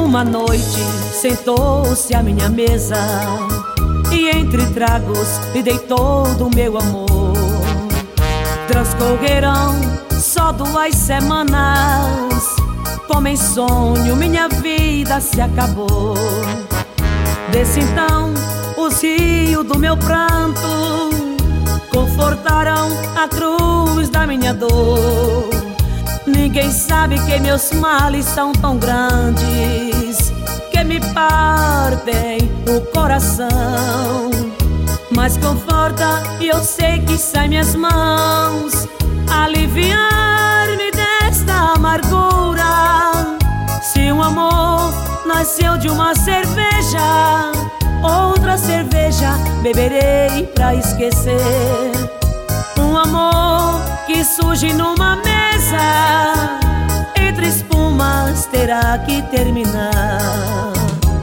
Uma noite sentou-se à minha mesa e entre tragos lhe dei todo o meu amor. Transcorreram só 2 semanas, como em sonho minha vida se acabou. Desde então os rios do meu pranto confortaram a cruz da minha dor. Ninguém sabe que meus males são tão grandes que me partem o coração. Mas conforta e eu sei que sai minhas mãos aliviar-me desta amargura. Se um amor nasceu de uma cerveja, outra cerveja beberei pra esquecer. Um amor que surge numa mesa, entre espumas terá que terminar.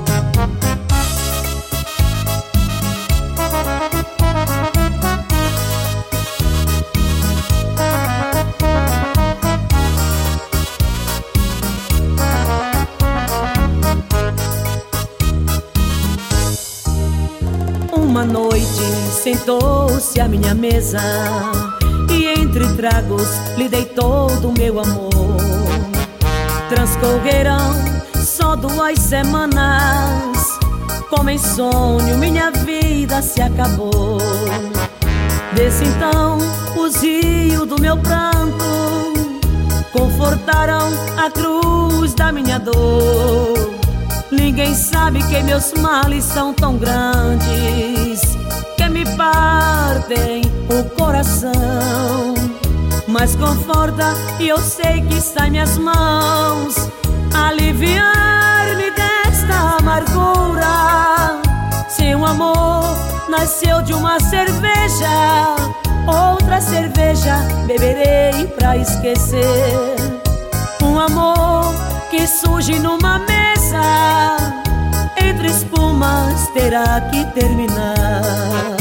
Uma noite sentou-se à minha mesa e entre tragos lhe dei todo o meu amor. Transcorreram só 2 semanas, como em sonho minha vida se acabou. Desde então os rios do meu pranto confortaram a cruz da minha dor. Ninguém sabe que meus males são tão grandes que me partem o coração. Mas conforta e eu sei que está em minhas mãos aliviar-me desta amargura. Se um amor nasceu de uma cerveja, outra cerveja beberei pra esquecer. Um amor que surge numa mesa, entre espumas terá que terminar.